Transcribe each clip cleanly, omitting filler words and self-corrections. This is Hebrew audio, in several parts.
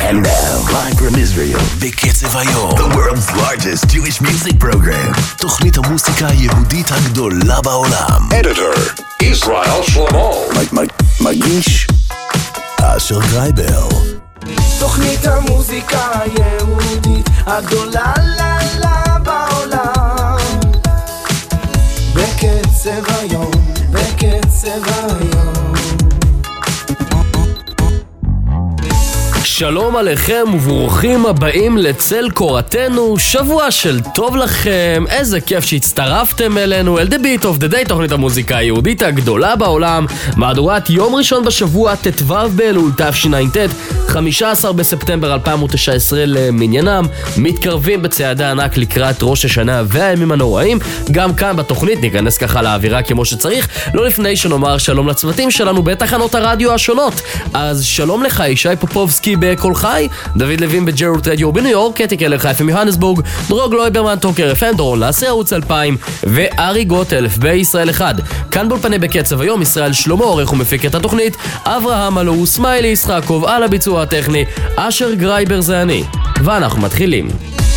And now, live from Israel, בקצב היום, the world's largest Jewish music program, תוכנית המוסיקה היהודית הגדולה בעולם. Editor, Israel Shlomo. מגיש, אשר גרייבר. תוכנית המוזיקה היהודית הגדולה בעולם. בקצב היום, בקצב היום. שלום עליכם וברוכים הבאים לצל קורתנו, שבוע של טוב לכם, איזה כיף שהצטרפתם אלינו אל The Beat of the Day, תוכנית המוזיקה היהודית הגדולה בעולם, מהדורת יום ראשון בשבוע ט"ו באלול תשע"ט, 15 בספטמבר 2019 למניינם, מתקרבים בצעדי ענק לקראת ראש השנה והימים הנוראים. גם כאן בתוכנית ניכנס ככה לאווירה כמו שצריך, לא לפני שנאמר שלום לצוותים שלנו בתחנות הרדיו השונות. אז שלום לך ישי פופובסקי בכל חי, דוד לוין בג'רות רדיו בניו יורק, קטי קלר חיפה מיוהנסבורג, דרוג לויברמן טוקר FM, דורון לאסי ערוץ 2000 וארי גוטלף בישראל 1. כאן באולפני בקצב היום ישראל שלמה, עורך ומפיק את התוכנית, אברהם אלו סמיילי ישחקוב על הביצוע הטכני, אשר גרייבר זה אני, ואנחנו מתחילים.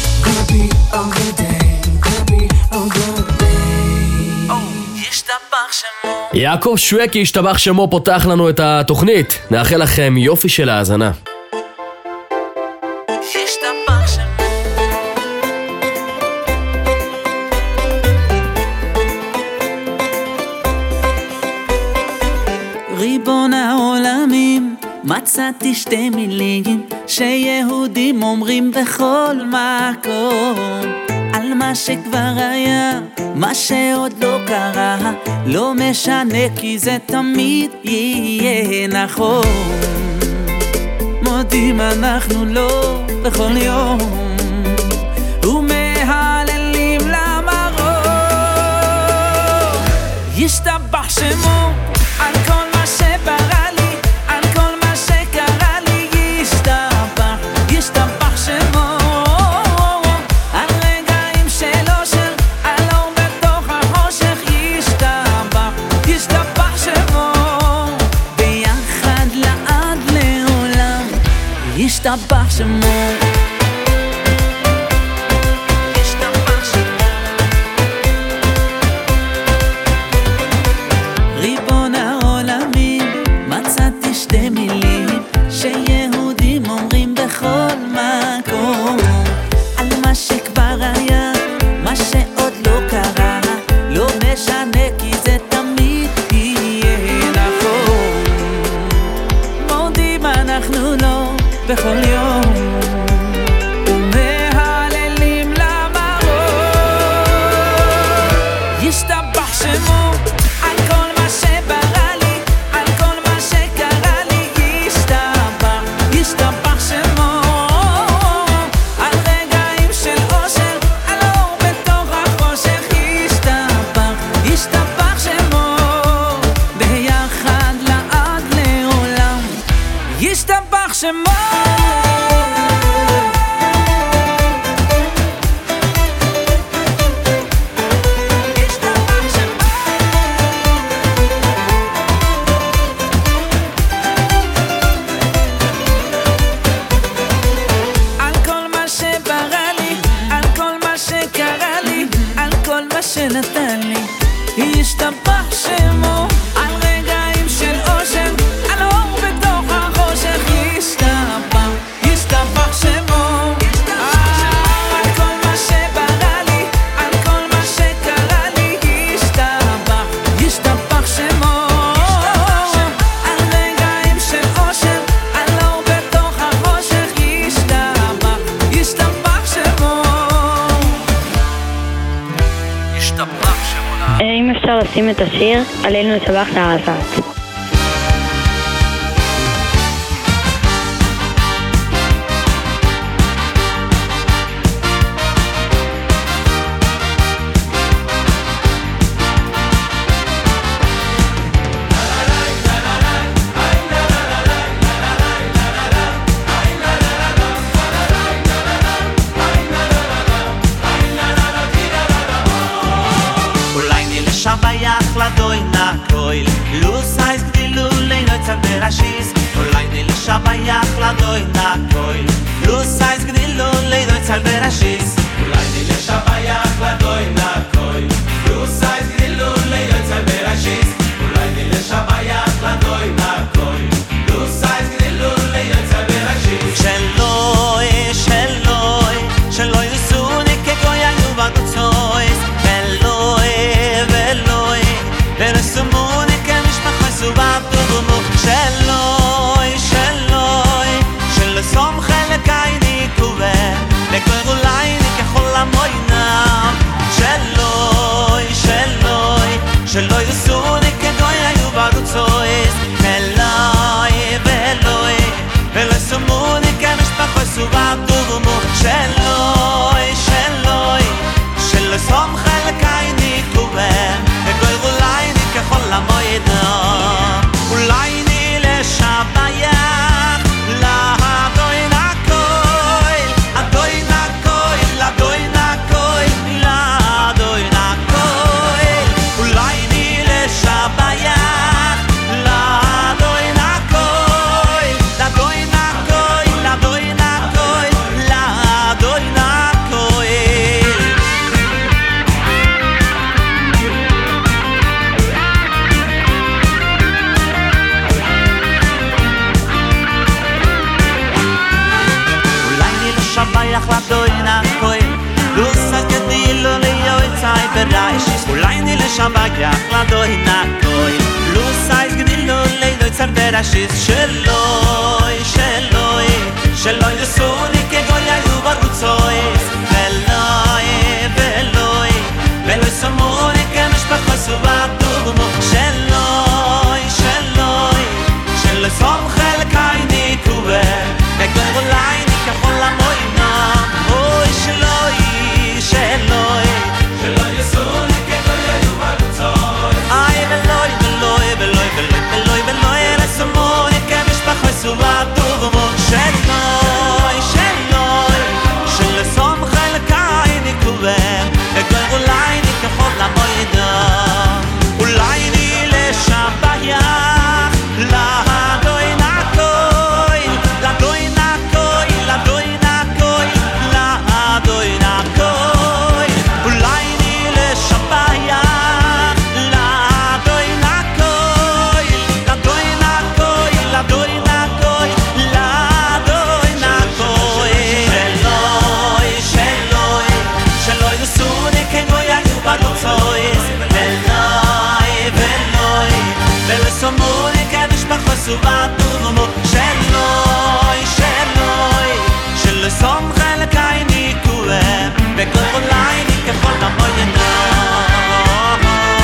יעקב שווקי השתבח שמו פותח לנו את התוכנית, נאחל לכם יופי של האזנה. ריבון העולמים, מצאתי שתי מילים שיהודים אומרים בכל מקום, על מה שכבר היה, מה שעוד לא קרה, לא משנה כי זה תמיד יהיה נכון. מודים אנחנו לא בכל יום ומהללים למרום, ישתבח שמו על כל מה שברא לי, על כל מה שקרה לי, ישתבח שמו על רגעים של אושר, על אור בתוך החושך, ישתבח שמו ביחד לעד לעולם, ישתבח שמו. שתי מילים שיהודים אומרים בכל מקום, על מה שכבר היה, מה שעוד לא קרה, לא משנה כי זה תמיד יהיה נכון. מודים אנחנו לא בכל יום ומהללים למרום, ישתבח שמו על כל מה שברא לי, ישתבח שמו על רגעים של אושר, על אור בתוך החושך, ישתבח שמו ביחד לעד לעולם, ישתבח שמו. שנתן לי, ישתבח שמו על רגעים של אושר, על אור בתוך החושך, ישתבח שמו על כל מה שברא לי, על כל מה שקרה לי, ישתבח שמו על רגעים של אושר, על אור בתוך החושך, ישתבח שמו. אם אפשר לשים את השיר עלינו לשבח לעזת. Doy na koil, luz heißt die Lule, in der Berashis, allein die Shabbayach la doy na koil, berashis Ulaini le shabayach ladoi nakoi Lusais gdilu le yotzai berashis Ulaini le shabayach ladoi nakoi Lusais gdilu le yotzai berashis Sheloi, sheloi Sheloi lusuni ke goya yuvadu tzois Veloi, veloi Velusumuni ke mishpacha subabdu gumu Sheloi, sheloi Shelesom chelek aini kuve Lekor ulaini kechol amoinam Sheloi, sheloi Sheloi lusuni ke goya yuvadu tzois Veloi, veloi Velusumuni ke mishpacha subabdu gumu Sheloi, sheloi Shelesom chelek aini kuve Lekor ulaini kechol amoinam Ulaini le shabayach L'adoi nakoi Adoi nakoi L'adoi nakoi L'adoi nakoi Ulaini le shabayach L'adoi nakoi L'adoi nakoi L'adoi nakoi L'adoi nakoi Ulaini le shabayach L'adoi nakoi Lusas gedilu le yotzai berashis Ulaini le shabayach L'adoi nakoi Lusas gedilu le yotzai berashis Sheloi, sheloi Sheloi lusuni ke goya yuvaru tzois Veloi, veloi Veloi somuni ke mishpacha subabdu gumu Sheloi, sheloi Sheloi som chelek aini kuve Ekor ulaini kechol amoinam Oy, sheloi, sheloi Sheloi lusuni ke goya yuvaru tzois Ay, veloi, veloi, veloi, veloi, veloi, veloi Resomuni ke mishpacha subabdu gumu Sheloi, sheloi Sheloi som chelek aini kuve Ekor ulaini kechol amoinam Ulaini le shabayach L'adoi nakoi L'adoi nakoi L'adoi nakoi L'adoi nakoi Ulaini le shabayach L'adoi nakoi L'adoi nakoi L'adoi nakoi L'adoi nakoi Sheloi, sheloi Sheloi lusuni ke goya yuvadu tzois Veloi, veloi Velusumuni ke mishpacha subabdu gumu Sheloi, sheloi Shelesom chelek aini kuve Bekor ulaini kechol amoinam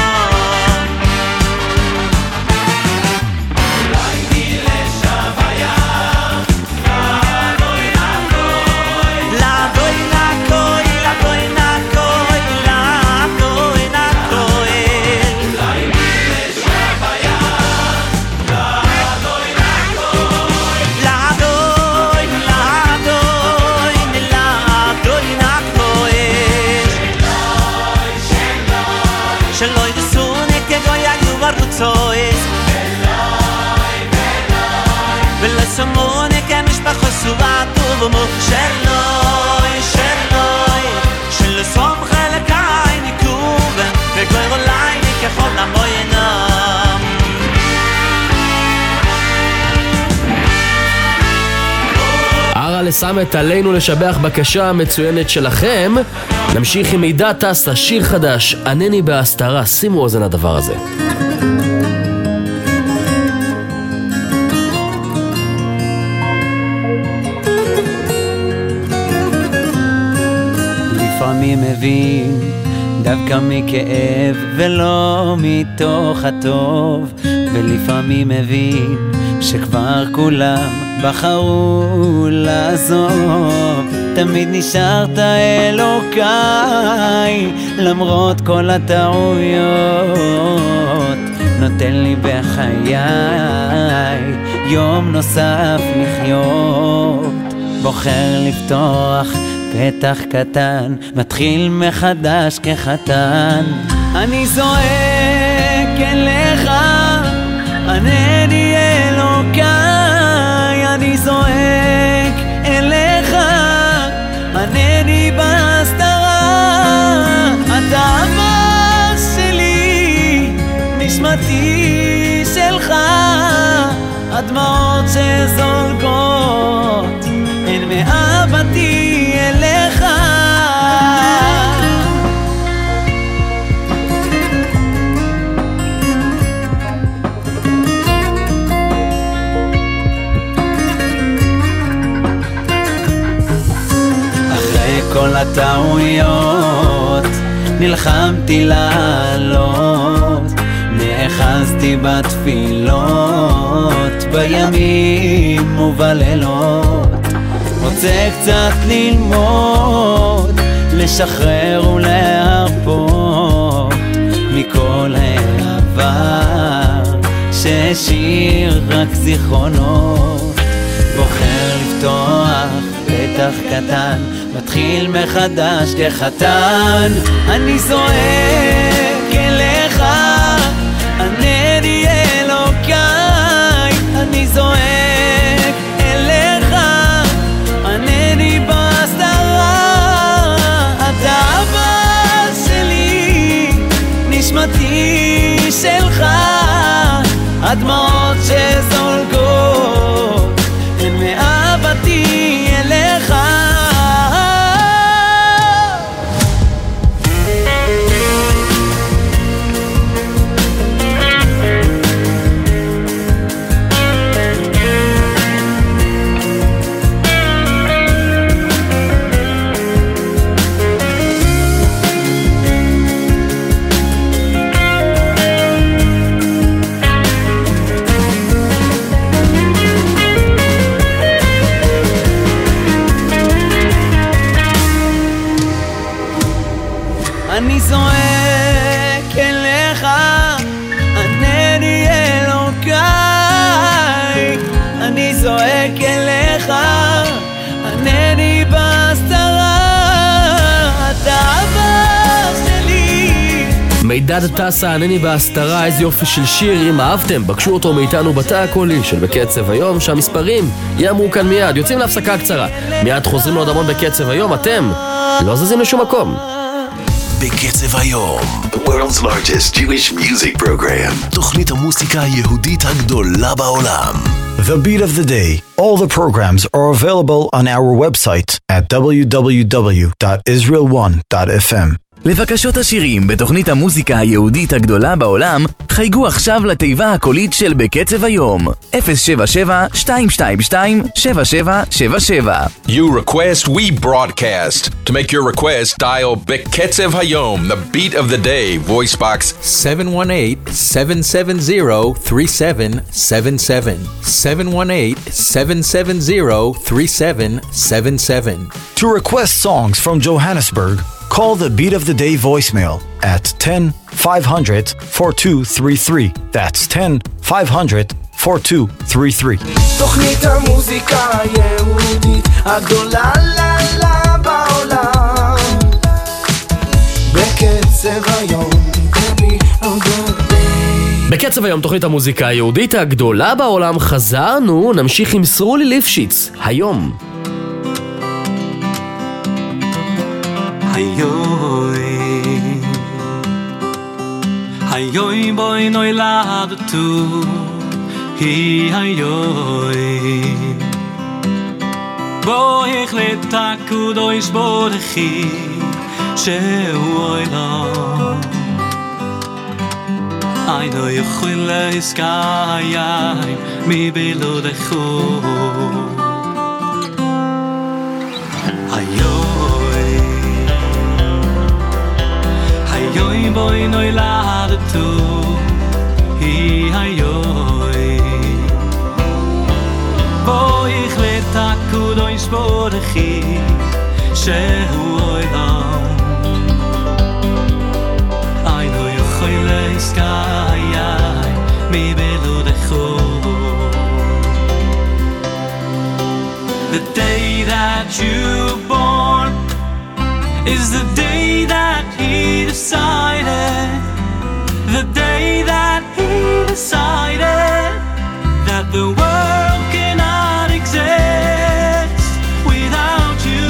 Ulaini le shabayach L'adoi nakoi L'adoi nakoi L'adoi nakoi L'adoi nakoi Ulaini le shabayach L'adoi nakoi L'adoi, l'adoi L'adoi nakoi Sheloi, sheloi lusuni ke goya yuvaru tzois Veloi, veloi Velusumuni ke mishpacha subabdu gumu Sheloi, sheloi Shelesom chelek aini kuve Ekor ulaini kechol amoinam הרל סמת עלינו לשבח בקשה המצוינת שלכם. נמשיך עם מידע טסה, שיר חדש, ענני בהסתרה. שימו אוזן הדבר הזה. לפעמים מבין דווקא מכאב ולא מתוך הטוב, ולפעמים מבין שכבר כולם בחרו לעזוב. תמיד נשארת אלוקיי למרות כל הטעויות, נותן לי בחיי יום נוסף לחיות, בוחר לפתוח פתח קטן, מתחיל מחדש כחתן. אני זועק אליך, ענני אלוקיי, אני זועק אליך, ענני הטעויות, נלחמתי לעלות, נאחזתי בתפילות, בימים ובלילות. רוצה קצת ללמוד, לשחרר ולהרפות מכל העבר שהשאיר רק זיכרונות. בוחר לפתוח פתח קטן, מתחיל מחדש כחתן. אני זועק אליך, ענני אלוקיי. אני זועק אליך, ענני בהסתרה. אתה אבא שלי, נשמתי שלך. הדמעות שזולגות הן מאהבתי אליך. אני זועק אליך, ענני אלוקיי. אני זועק אליך, ענני בהסתרה. אתה אבא שלי. מידד טסה, ענני בהסתרה, איזה יופי של שיר. אם אהבתם, בקשו אותו מאיתנו בתא הקולי של בקצב היום, שהמספרים יאמרו כאן מיד. יוצאים להפסקה קצרה, מיד חוזרים לעוד המון בקצב היום. אתם לא זזים לשום מקום. בקצב היום, the world's largest Jewish music program. תוכנית המוסיקה היהודית הגדולה בעולם. The Beat of the Day. All the programs are available on our website at www.israel1.fm. לבקשות השירים בתוכנית המוזיקה היהודית הגדולה בעולם, חייגו עכשיו לתיבה הקולית של בקצב היום 077-222-7777. You request, we broadcast. To make your request, dial Beketzev Hayom, the beat of the day, voice box 718-770-3777. 718-770-3777. To request songs from Johannesburg, call the Beat of the Day voicemail at 10-500-4233. That's 10-500-4233. תוכנית המוזיקה היהודית הגדולה לה בעולם. בקצב היום, בקצב היום, תוכנית המוזיקה היהודית הגדולה בעולם. חזרנו, נמשיך עם סרולי ליפשיץ היום. היוי בוי נולדתו, היא היוי בו החלט הקדוש ברכי שהוא עולם. אינו יכול להסקיים מבלעדיכו. היוי בוי נולדתו, היא היוי בו החלט הקדוש ברכי שהוא עולם. אינו יכול להסקיים מבלעדיכו. The day that you born is the day that he decided, the day that he decided that the world cannot exist without you,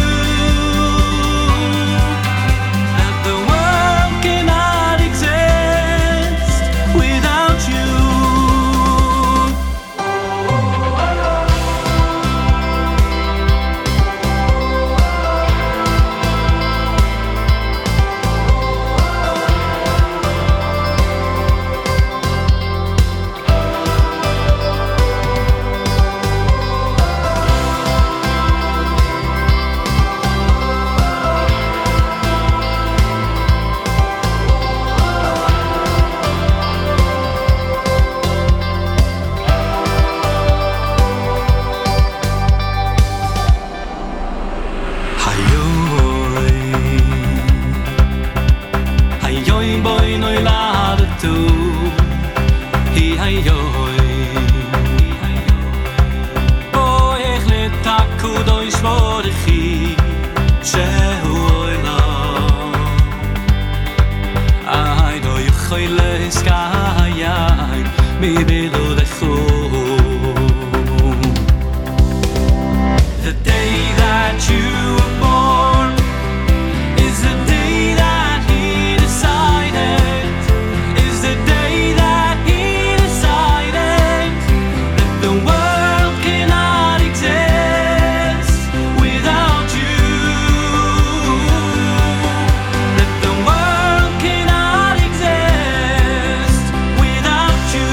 that the world cannot exist without you. היחיד שהוא עולם לא יכול להסקיים מבלעדיכו. The day that you were born is the day that he decided, is the day that he decided that the world cannot exist without you, that the world cannot exist without you.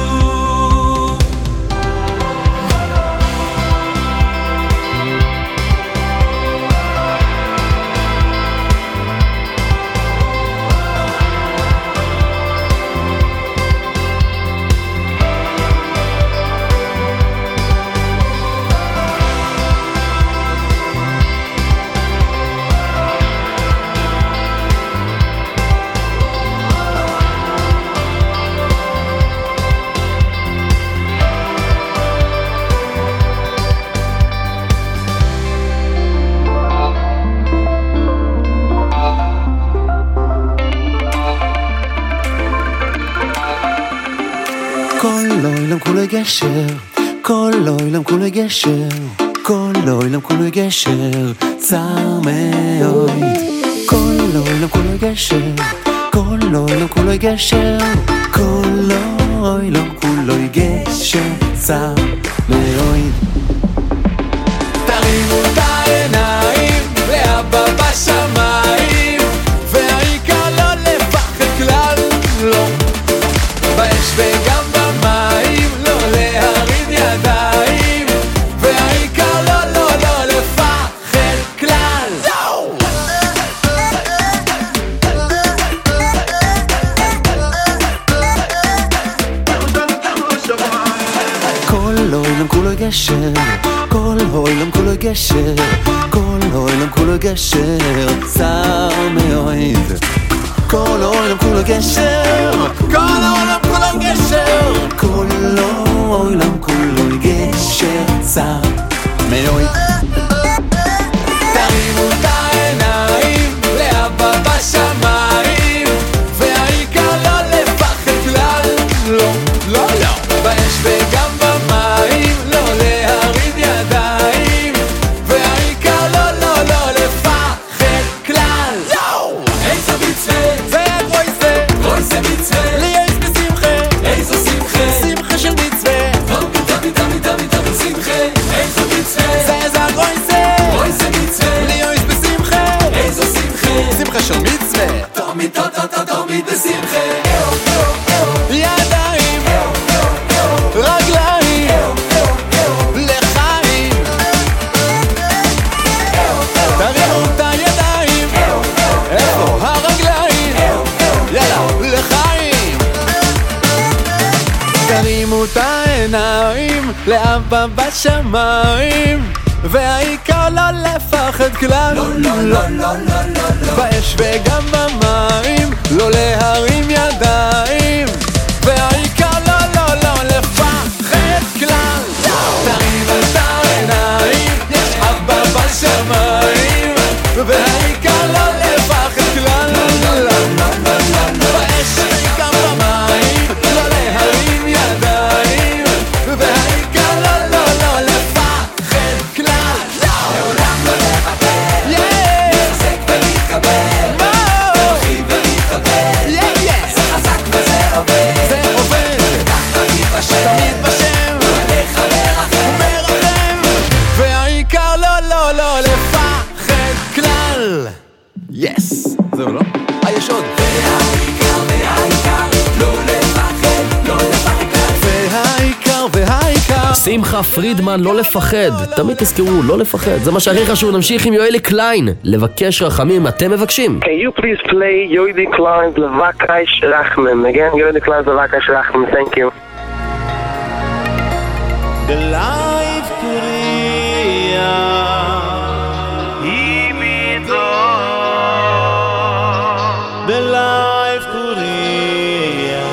כל עולם כולו גשר, כל עולם כולו גשר, כל עולם כולו גשר, צר מאוד. כל עולם כולו גשר, כל עולם כולו גשר, כל עולם כולו גשר, צר מאוד. תרימו את העיניים לאבא בשמיים, והעיקר לא לפחד כלל, לא באש וגם במים, לא להרים ידיים, והעיקר לא לפחד כלל. כל העולם כולו גשר, כל העולם כולו גשר, כל העולם כולו גשר, צר מאוד. כל העולם כולו גשר, כל העולם כולו גשר, כל העולם כולו גשר, צר מאוד. תרימו את העיניים לאבא בשמיים, והעיקר לא לפחד כלל, לא, לא, לא באש וגם במים, לא להרים ידיים, והעיקר לא לפחד כלל. איזה מצווה זה גרויסה, גרויסה מצווה לי יש בשמחה, איזו שמחה, שמחה של מצווה, תמיד תמיד תמיד תמיד שמחה, איזו מצווה זה גרויסה, גרויסה מצווה לי יש בשמחה, איזו שמחה, שמחה של מצווה, תמיד תמיד בשמחה. ידיים, רגליים, לחיים, תרימו את הידיים, איפה הרגליים, יאללה, לחיים. תרימו את העיניים לאבא בשמיים, והעיקר לא לפחד כלל, לא, לא, לא, לא, לא, באש וגם במים, לא להרים ידיים, והעיקר לא לפחד כלל. תרימו את העיניים, יש אבא בשמיים, והעיקר לא לפחד כלל, באש וגם במים, לא להרים ידיים, והעיקר לא לפחד כלל. לעולם לא נוותר, נתחזק ונתקבל, נרחיב ונתקבל, זה חזק וזה עובד, זה עובד, תמיד בשם, עליך מרחם, והעיקר לא לפחד כלל. יס, זהו לא? יש עוד. והעיקר לא לפחד, לא לפחד כלל. והעיקר שמחה פרידמן, לא לפחד. תמיד תזכרו, לא לפחד, זה מה שהכי חשוב. נמשיך עם יואלי קליין, לבקש רחמים. אתם מבקשים. Can you please play Yoeli Klein's לבקש רחמים? Again, Yoeli Klein's לבקש רחמים. Thank you. בלייב קוריאה היא מידו, בלייב קוריאה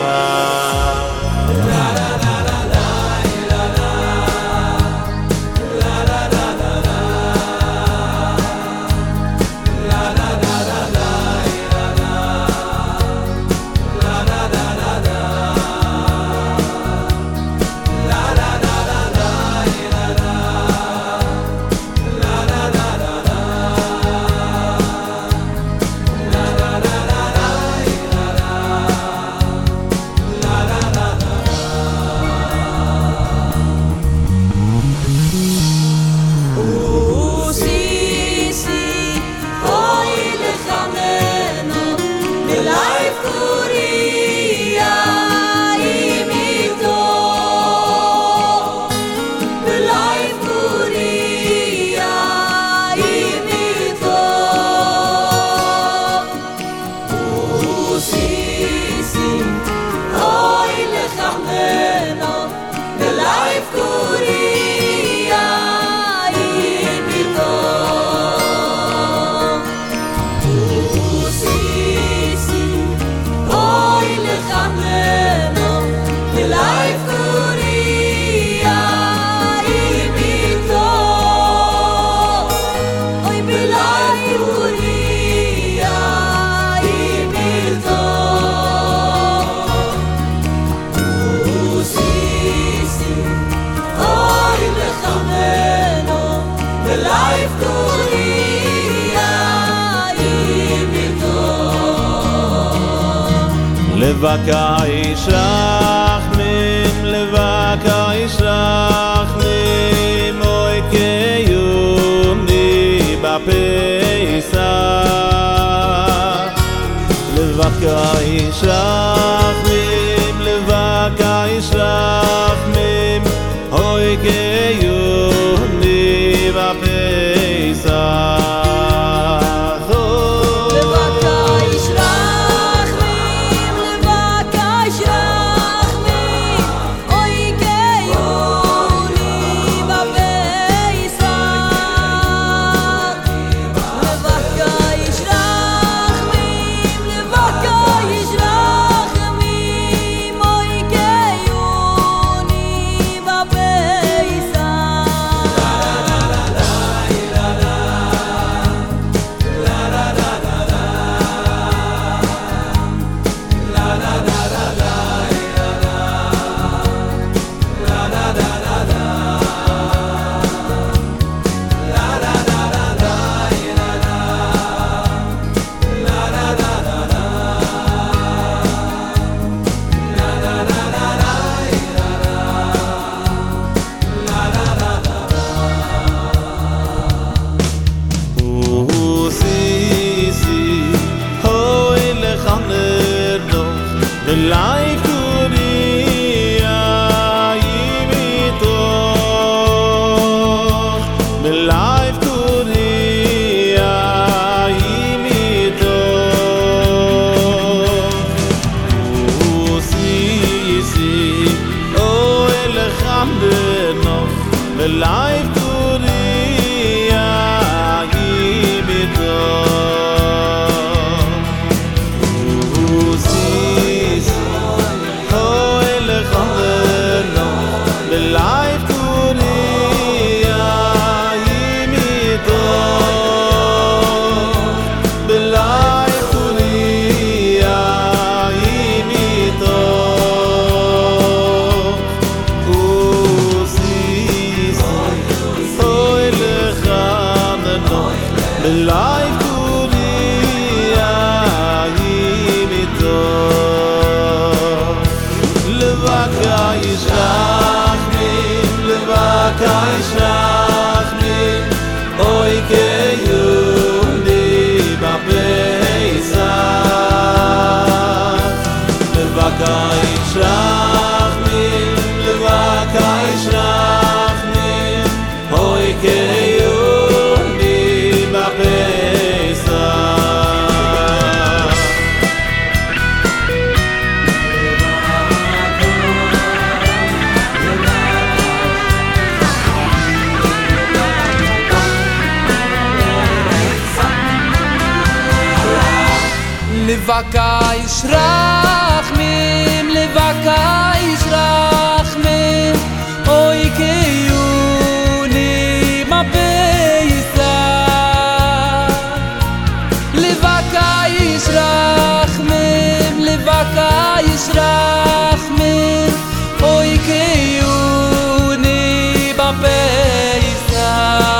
life Korea imito Levaka Ishrachmim Levaka Ishrachmim Oy keyumni bapesach Levaka Ishrachmim Levaka Ishrachmim Oy keyumni bapesach Levaka Ishrachmim Levaka Ishrachmim Oy keyuni bapesach Levaka Ishrachmim Levaka Ishrachmim Oy keyuni bapesach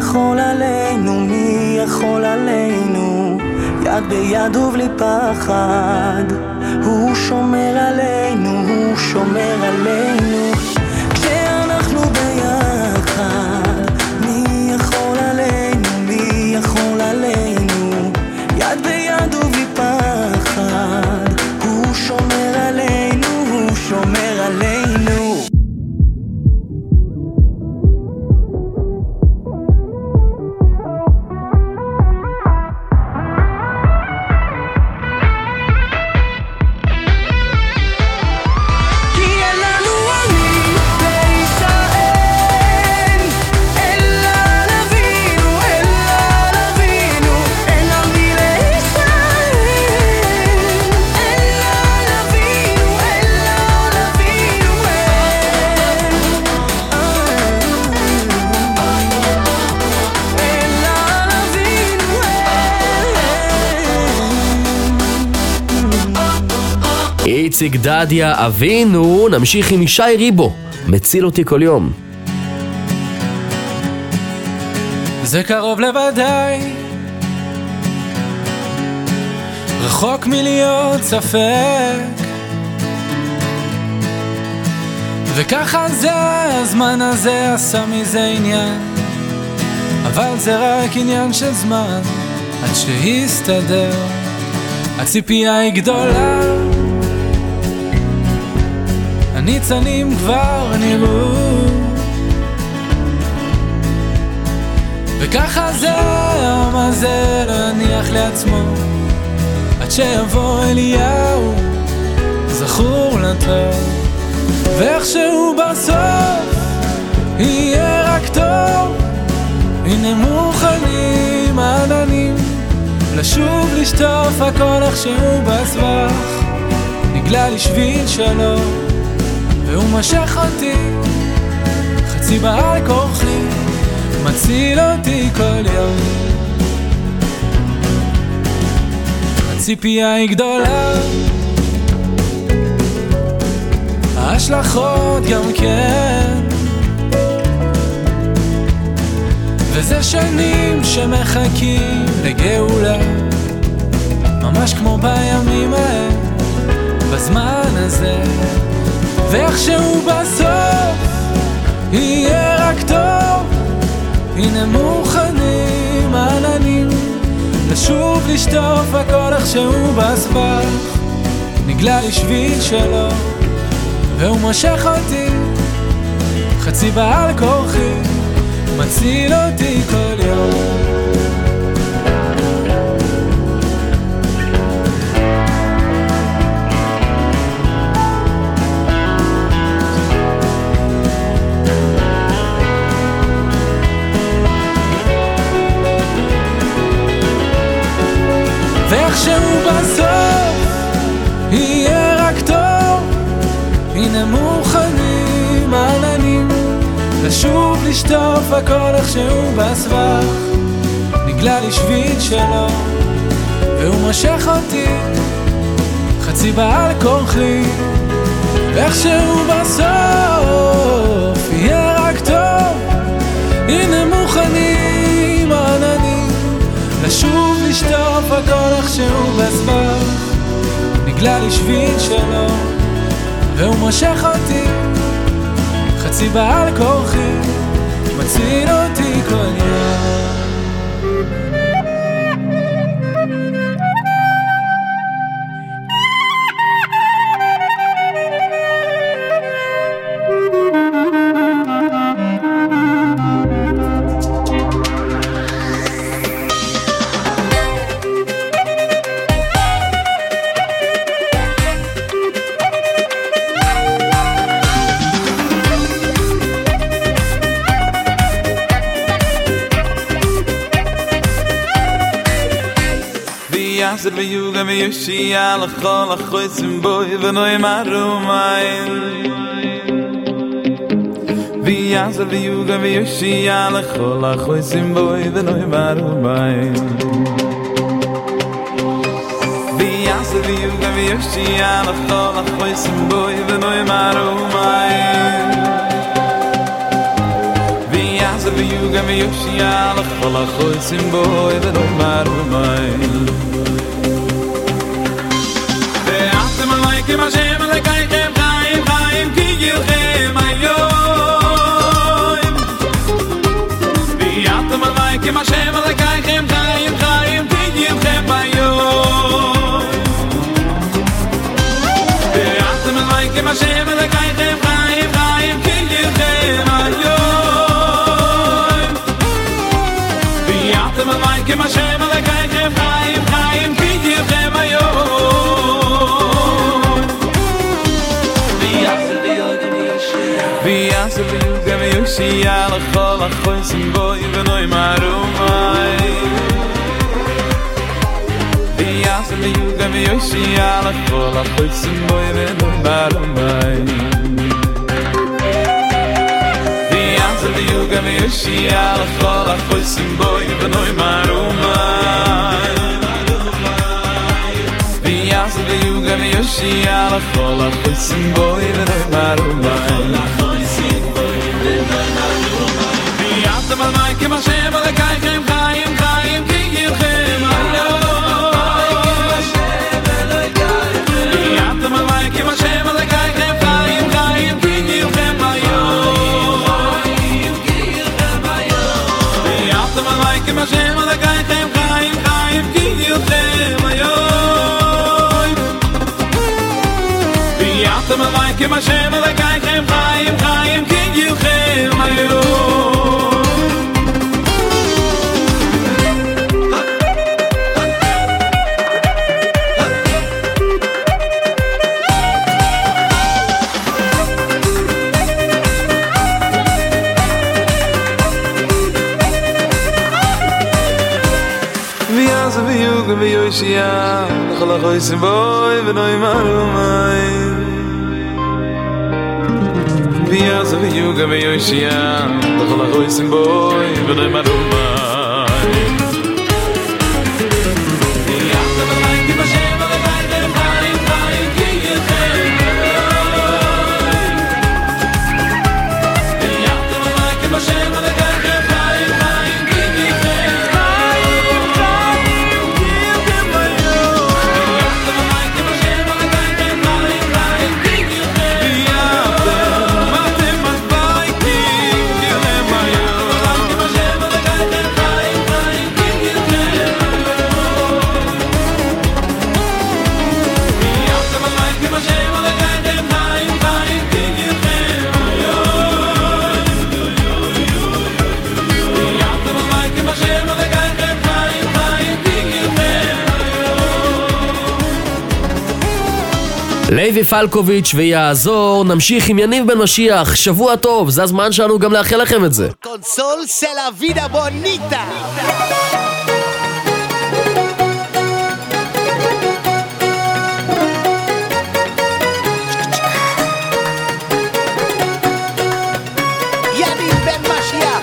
יכול עלינו, מי יכול עלינו? יד ביד ובלי פחד, הוא שומר עלינו, הוא שומר עלינו. כשאנחנו ביחד, מי יכול עלינו, מי יכול עלינו? יד ביד ובלי פחד, הוא שומר עלינו, הוא שומר עלינו. איציק דדיה אבינו. נמשיך עם ישי ריבו, מציל אותי כל יום. זה קרוב לוודאי, רחוק מלהיות ספק, וככה זה, הזמן הזה עשה מזה עניין, אבל זה רק עניין של זמן עד שיסתדר. הציפייה היא גדולה, הניצנים כבר נראו, וככה זה, העם הזה לא יניח לעצמו עד שיבוא אליהו, זכור לטוב, ואיכשהו בסוף יהיה רק טוב. הנה מוכנים העננים לשוב לשטוף הכל איכשהו בסבך, נגלה לי שביל שלום והוא משך אותי חצי בעל כורחי, מציל אותי כל יום. הציפייה היא גדולה, ההשלכות גם כן, וזה שנים שמחכים לגאולה, ממש כמו בימים ההם, בזמן הזה, ואיכשהו בסוף יהיה רק טוב. הנה מוכנים עננים לשוב לשטוף הכל איכשהו בסבך, נגלה לי שביל שלו והוא משך אותי חצי בעל כורחי, מציל אותי כל יום. ואיכשהו בסוף יהיה רק טוב. הנה מוכנים עננים לשוב לשטוף הכל איכשהו בסבך, נגלה לי שביל שלו והוא משך אותי חצי בעל כורחי, ואיכשהו בסוף יהיה רק טוב. הנה מוכנים עננים לשוב לשטוף הכל איכשהו בסבך, נגלה לי שביל שלו והוא משך אותי חצי בעל כורחי, מציל אותי כל יום. Yasser v'yuga v'yoshi alachol achoysim boy v'noy maru mayin. V'yasser v'yuga v'yoshi alachol achoysim boy v'noy maru mayin. V'yasser v'yuga v'yoshi alachol achoysim boy v'noy maru mayin. V'yazav v'yugam v'yoshia l'chol ha'chosim boi v'noimar v'mayim Ve'atem alaykim Hashem alekaychem chayim chayim ki yilchem hayoim Ve'atem alaykim Hashem alekaychem chayim chayim ki yilchem hayoim Ve'atem alaykim Hashem alekaychem chayim chayim ki yilchem hayoim Ve'atem alaykim Hashem alekaychem chayim chayim ki yilchem hayoim V'yasav v'yugam v'yoshia l'chol ha'chosim boi v'noimar v'mayim V'yasav v'yugam v'yoshia l'chol ha'chosim boi v'noimar v'mayim V'yasav v'yugam v'yoshia l'chol ha'chosim boi v'noimar v'mayim V'yasav v'yugam v'yoshia l'chol ha'chosim boi v'noimar v'mayim V'yatem alaykim Hashem alekaychem chayim chayim ki yilchem hayoim V'yatem alaykim Hashem alekaychem chayim chayim ki yilchem hayoim V'yatem alaykim Hashem alekaychem chayim chayim ki yilchem hayoim V'yatem alaykim Hashem alekaychem chayim chayim ki yilchem hayoim V'yazav v'yugam v'yoshia l'chol ha'chosim boi v'noimar v'mayim V'yazav v'yugam v'yoshia l'chol ha'chosim boi v'noimar v'mayim V'yatem alaykim Hashem alekaychem chayim chayim ki yilchem hayoim V'yatem alaykim Hashem alekaychem chayim chayim ki yilchem לוי פלקוביץ' ויעזור, נמשיך עם יניב בן משיח, שבוע טוב, זה הזמן שלנו גם לאחל לכם את זה. קונסול של הוידה בוניטה יניב בן משיח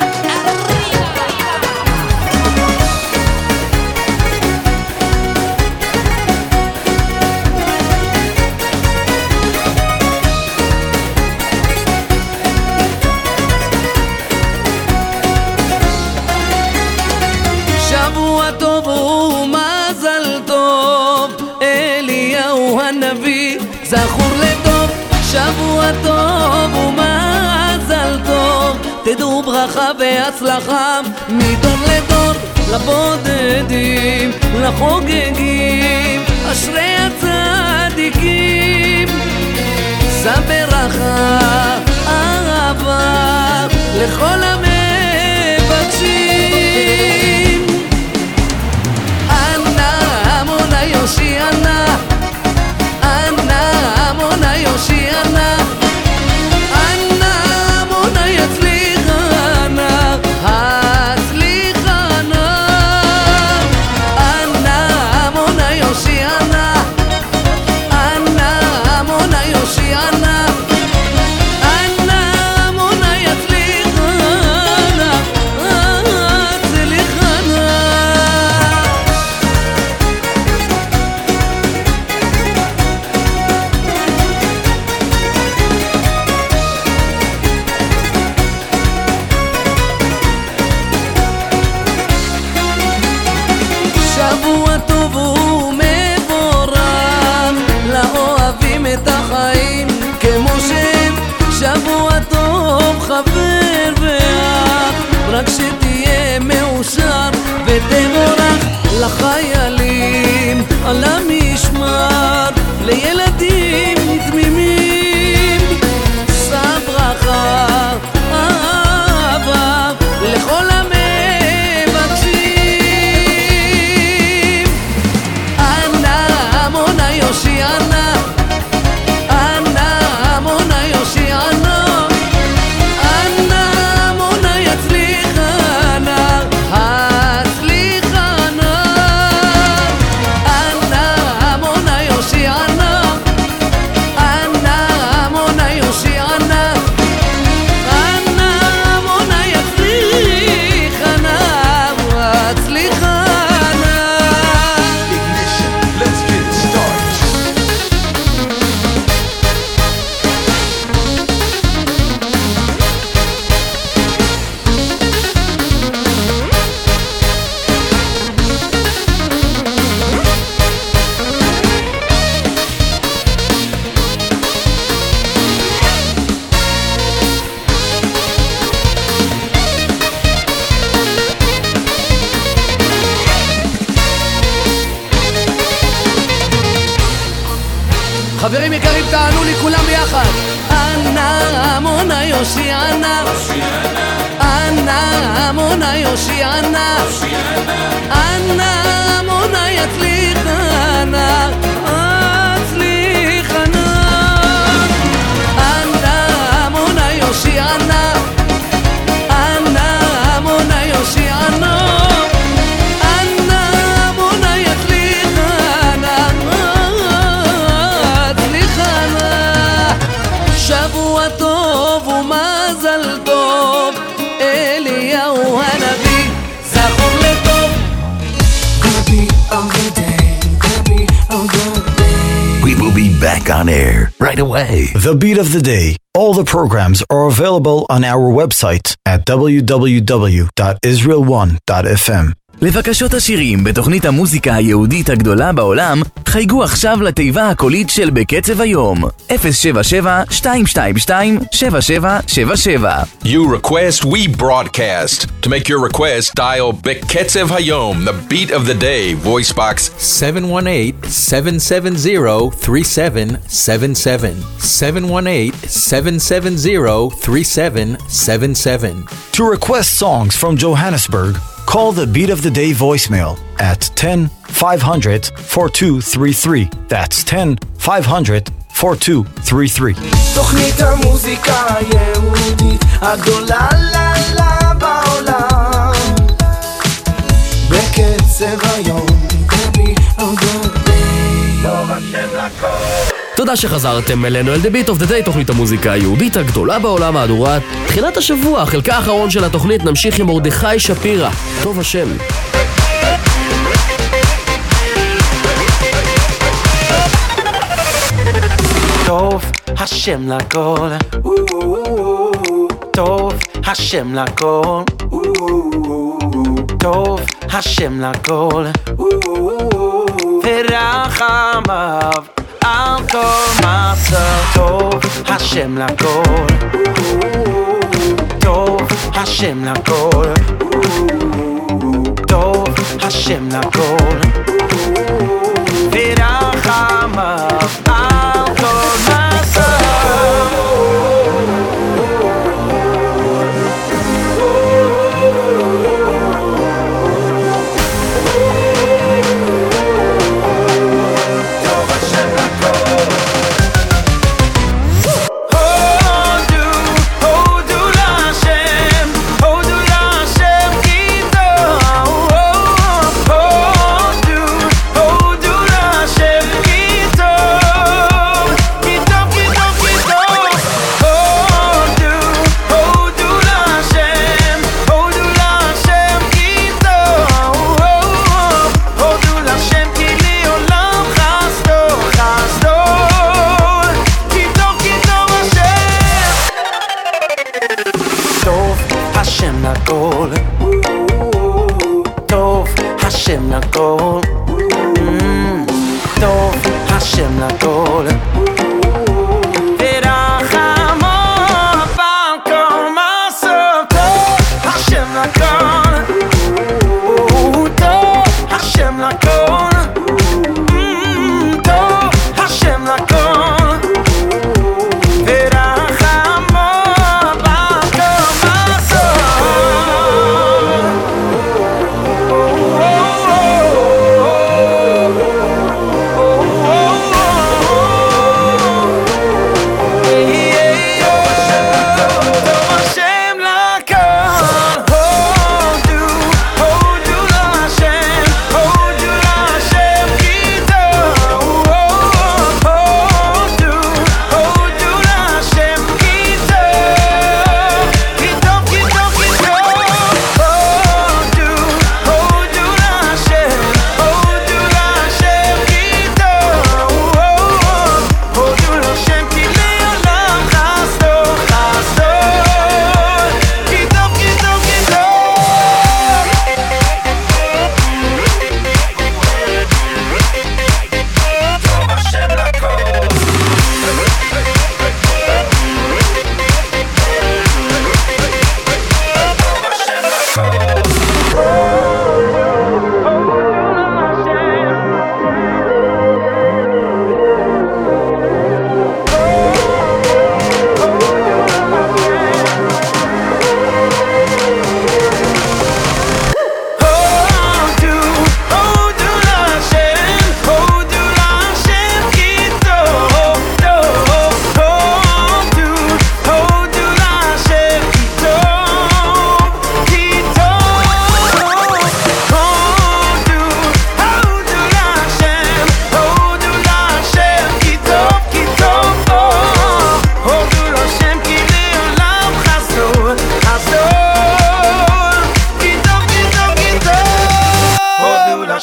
שבוע טוב ומזל טוב, אליהו הנביא זכור לטוב. שבוע טוב ומזל טוב, תדעו ברכה והצלחה מדור לדור, לבודדים, לחוגגים, אשרי הצדיקים. שא ברכה, אהבה לכל המבקשים. Amona Yoshiana, Anna Amona Yoshiana, Anna Amona Yatzlichana, Hatzlichana, Anna Amona Yoshiana, Anna Amona Yoshiana, Anna Amona Yatzlichana. חברים יקרים, תענו לי כולם ביחד. אנא עמונה יושיענה, אנא עמונה יושיענה, אנא עמונה יצליחנה, הצליחנה. אנא עמונה יושיענה, אנא עמונה יושיענה, אנא עמונה יצליחנה, הצליחנה. שבוע טוב ומזל טוב, אליהו הנביא זכור לטוב. We will be back on air right away. The Beat of the Day. All the programs are available on our website at www.israel1.fm. לבקשות השירים בתוכנית המוזיקה היהודית הגדולה בעולם, חייגו עכשיו לתיבה הקולית של בקצב היום 077-222-7777. You request, we broadcast. To make your request, dial Beketzev Hayom, the beat of the day, voice box 718-770-3777. 718-770-3777. To request songs from Johannesburg, call the Beat of the Day voicemail at 10-500-4233. That's 10-500-4233. תוכנית המוזיקה היהודית הגדולה לה בעולם, בקצב היום, תודה שחזרתם אלינו אל The Beat of the Day, תוכנית המוזיקה היהודית הגדולה בעולם, מהדורת תחילת השבוע, חלקה האחרון של התוכנית. נמשיך עם מרדכי שפירא, טוב השם. טוב השם לכל, טוב השם לכל, טוב השם לכל, ורחמיו על כל מעשה. טוב השם לכל, טוב השם לכל, טוב השם לכל, ורחמיו על כל מעשה.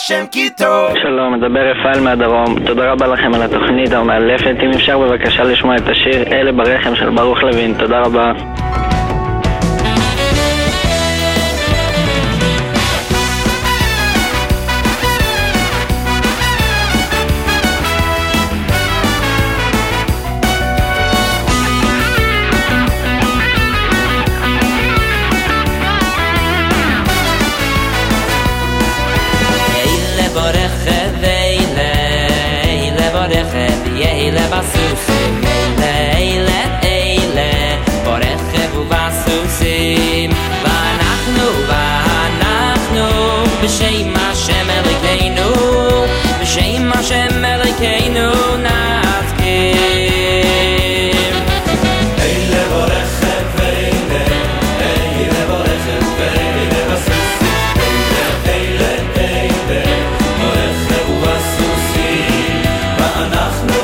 השם כי טוב. שלום, מדבר רפאל מהדרום. תודה רבה לכם על התוכנית המאלפת. אם אפשר בבקשה לשמוע את השיר אלה ברחם של ברוך לוין. תודה רבה. Eile basusim, eile, borechev ubasusim V'anachnu, b'shem Hashem Elokeinu B'shem Hashem Elokeinu nazkim Eile borechev, eile borechev, eile basusim Eile, borechev ubasusim V'anachnu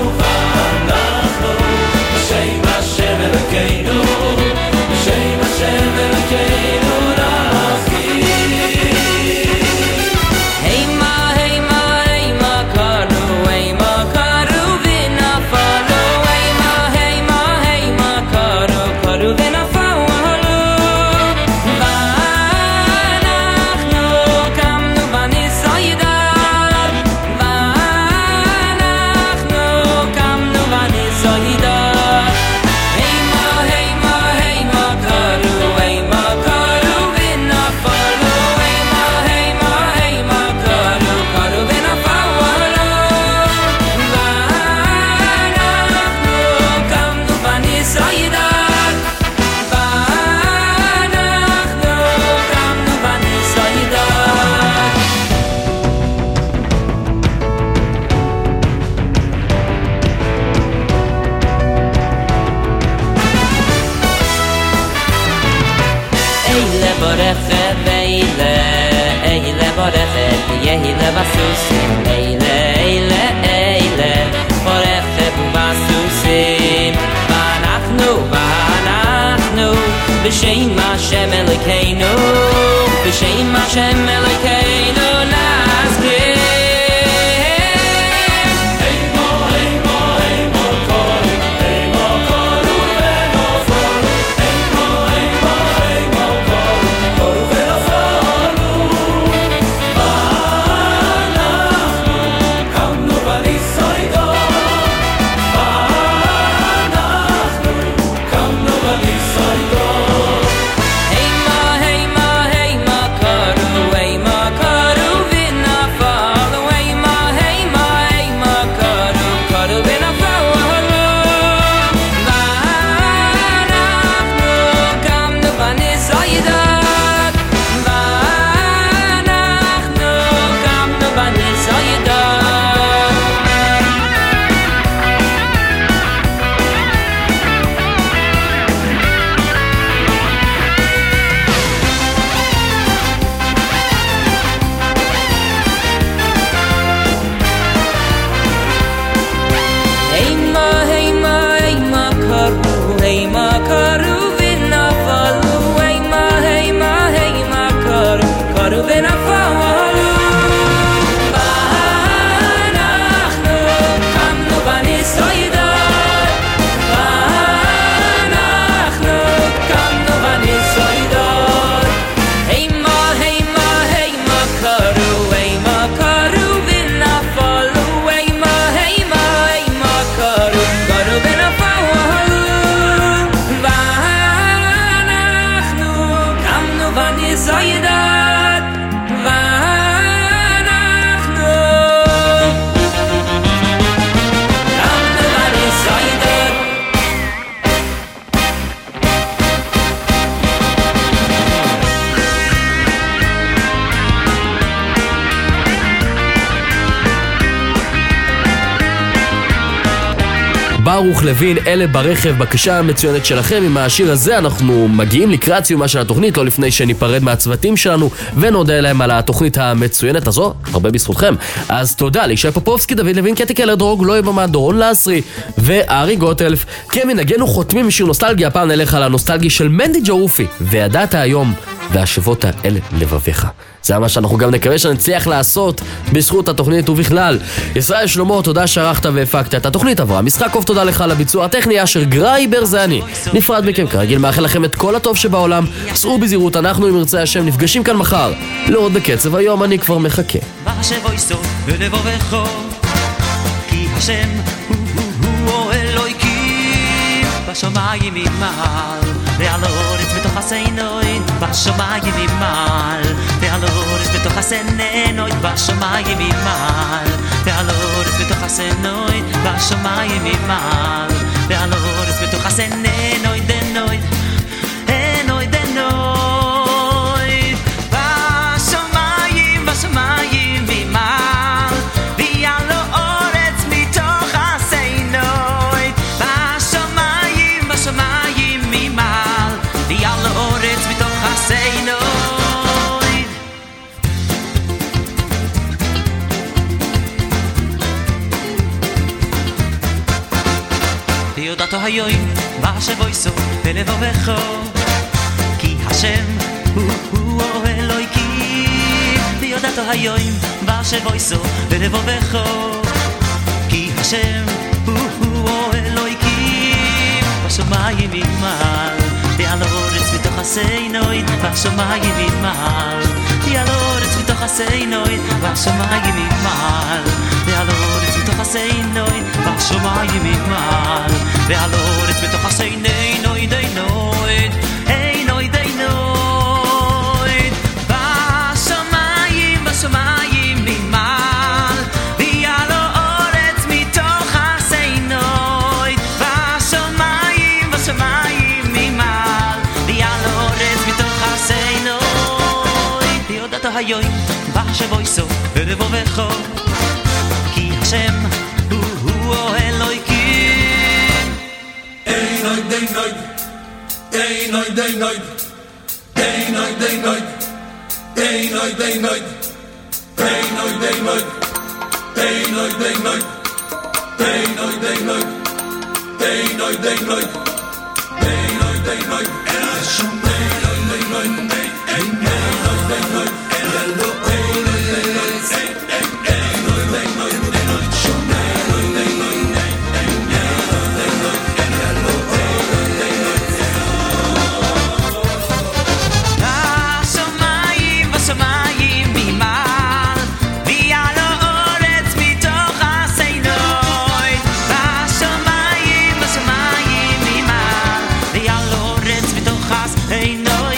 Eile basusim, eile, borechev ubasusim V'anachnu, b'shem Hashem Elokeinu B'shem Hashem Elokeinu nazkim ברוך לוין, אלה ברכב, בקשה המצוינת שלכם. עם השיר הזה אנחנו מגיעים לקראת סיומה של התוכנית, לא לפני שניפרד מהצוותים שלנו ונודה להם על התוכנית המצוינת הזו, הרבה בזכותכם. אז תודה לישי פופובסקי, דוד לוין, קטי קלר, דרוג, לואי במה, דורון לסרי וארי גוטלף. כמנהגנו חותמים משיר נוסטלגיה, הפעם נלך על הנוסטלגי של מנדי ג'רופי, וידעת היום והשבות האלה לבביך. זה מה שאנחנו גם נקווה שנצליח לעשות בזכות התוכנית ובכלל. ישראל שלמה, תודה שערכת והפקת את התוכנית. עברה משחק קוף, תודה לך על הביצוע הטכני. אשר גרייבר זה אני, נפרד מכם כרגיל, מאחל לכם את כל הטוב שבעולם. סעו בזהירות, אנחנו עם ירצה השם נפגשים כאן מחר לעוד בקצב היום, אני כבר מחכה. כי השם הוא אלוהיקים בשמיים ממעל ועל הארץ בתוך הסינוי בשמיים ממעל ועל הארץ בתוך הסינוי בשמיים ממעל ועל הארץ בתוך הסינוי בשמיים ממעל ועל הארץ בתוך הסינוי דנוי דנוי דנוי בשמיים בשמיים ממעל ועל הארץ מתוך הסינוי בשמיים בשמיים ממעל ועל הארץ מתוך הסינוי. ויודעתו היום בשבויסו בלבבך כי השם הוא אלוהיקים. ויודעתו היום בשבויסו בלבבך כי השם הוא אלוהיקים בשמיים ממעל ועל הארץ מתוך הסינוי בשמיים ממעל ועל הארץ מתוך הסינוי בשמיים ממעל ועל הארץ מתוך הסינוי בשמיים ממעל ועל הארץ מתוך הסינוי נוי די נוי היי נוי די נוי בשמיים בשמיים ממעל ועל הארץ מתוך הסינוי בשמיים בשמיים ממעל ועל הארץ מתוך הסינוי. ויודעת היום בשבויסו בלבבך כי השם הוא אלוהיקים. Hey noy day noy, hey noy day noy, hey noy day noy, hey noy day noy, hey noy day noy, hey noy day noy, hey noy day noy, hey noy day noy, hey noy day noy, and I should hey noy day noy, hey noy day noy, hello hey noy day noy, hey noy day noy, and I should hey noy day noy, hey noy day noy, and hello hey noy day noy. בשמיים בשמיים ממעל ועל הארץ מתוך הסינוי בשמיים בשמיים ממעל ועל הארץ מתוך הסינוי.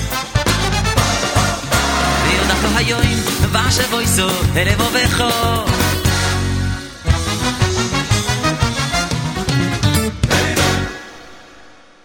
ויודעת לו היום בשבויסו בלבבך